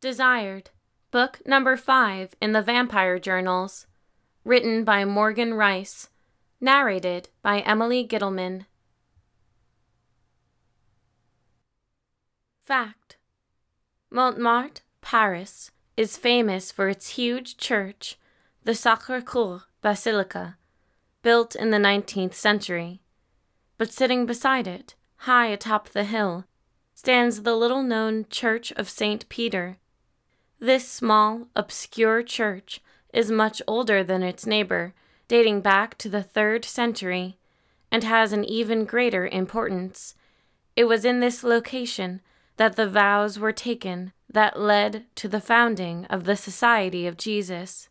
Desired, book number 5 in the Vampire Journals, written by Morgan Rice, narrated by Emily Gittleman. Fact: Montmartre, Paris, is famous for its huge church, the Sacré-Cœur Basilica, built in the 19th century. But sitting beside it, high atop the hill, stands the little-known Church of St. Peter. This small, obscure church is much older than its neighbor, dating back to the 3rd century, and has an even greater importance. It was in this location that the vows were taken that led to the founding of the Society of Jesus.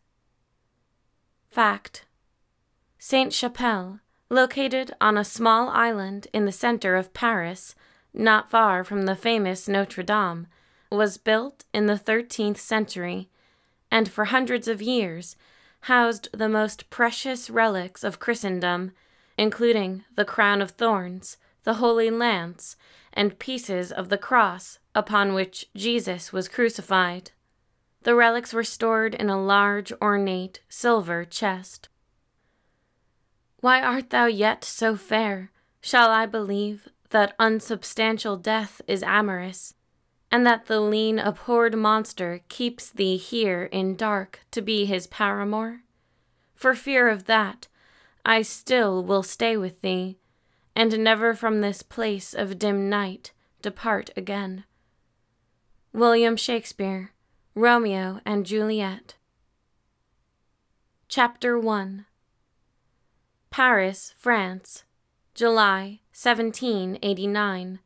Fact: Sainte-Chapelle, located on a small island in the center of Paris, not far from the famous Notre Dame, was built in the 13th century, and for hundreds of years housed the most precious relics of Christendom, including the crown of thorns, the Holy Lance, and pieces of the cross upon which Jesus was crucified. The relics were stored in a large, ornate, silver chest. Why art thou yet so fair? Shall I believe that unsubstantial death is amorous, and that the lean, abhorred monster keeps thee here in dark to be his paramour? For fear of that, I still will stay with thee, and never from this place of dim night depart again. William Shakespeare, Romeo and Juliet. Chapter 1. Paris, France, July 1789.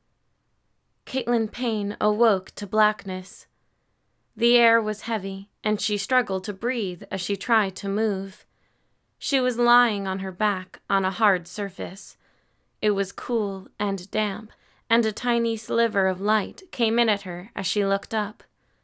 Caitlin Payne awoke to blackness. The air was heavy, and she struggled to breathe as she tried to move. She was lying on her back on a hard surface. It was cool and damp, and a tiny sliver of light came in at her as she looked up.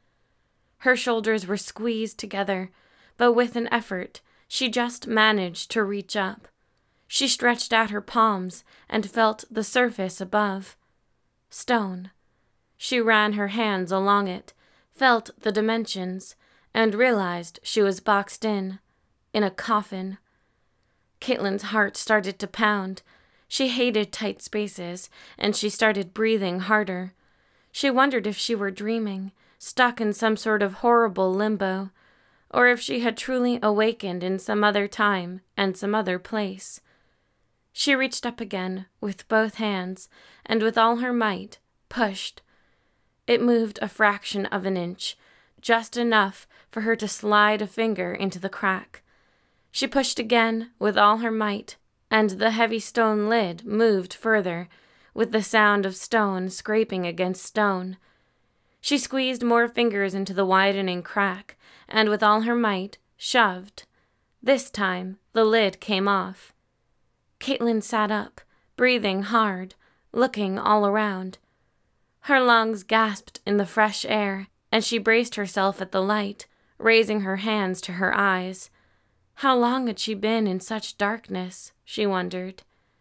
Her shoulders were squeezed together, but with an effort, she just managed to reach up. She stretched out her palms and felt the surface above. Stone. She ran her hands along it, felt the dimensions, and realized she was boxed in a coffin. Caitlin's heart started to pound. She hated tight spaces, and she started breathing harder. She wondered if she were dreaming, stuck in some sort of horrible limbo, or if she had truly awakened in some other time and some other place. She reached up again with both hands, and with all her might, pushed. It moved a fraction of an inch, just enough for her to slide a finger into the crack. She pushed again with all her might, and the heavy stone lid moved further, with the sound of stone scraping against stone. She squeezed more fingers into the widening crack, and with all her might, shoved. This time, the lid came off. Caitlin sat up, breathing hard, looking all around. Her lungs gasped in the fresh air, and she braced herself at the light, raising her hands to her eyes. How long had she been in such darkness, she wondered.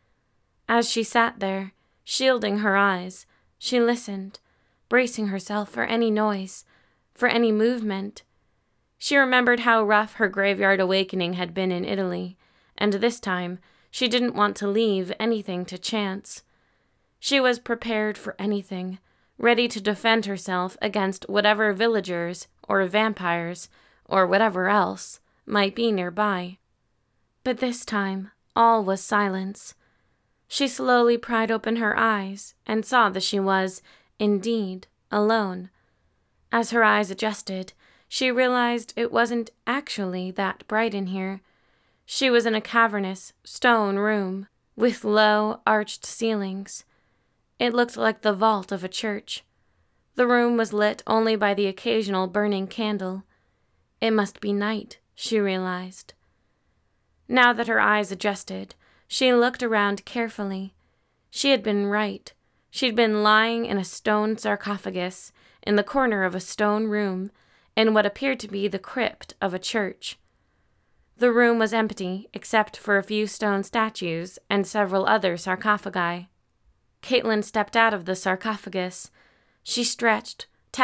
As she sat there, shielding her eyes, she listened, bracing herself for any noise, for any movement. She remembered how rough her graveyard awakening had been in Italy, and this time she didn't want to leave anything to chance. She was prepared for anything, ready to defend herself against whatever villagers or vampires or whatever else might be nearby. But this time, all was silence. She slowly pried open her eyes and saw that she was, indeed, alone. As her eyes adjusted, she realized it wasn't actually that bright in here. She was in a cavernous, stone room with low, arched ceilings. It looked like the vault of a church. The room was lit only by the occasional burning candle. It must be night, she realized. Now that her eyes adjusted, she looked around carefully. She had been right. She'd been lying in a stone sarcophagus in the corner of a stone room in what appeared to be the crypt of a church. The room was empty except for a few stone statues and several other sarcophagi. Caitlin stepped out of the sarcophagus. She stretched,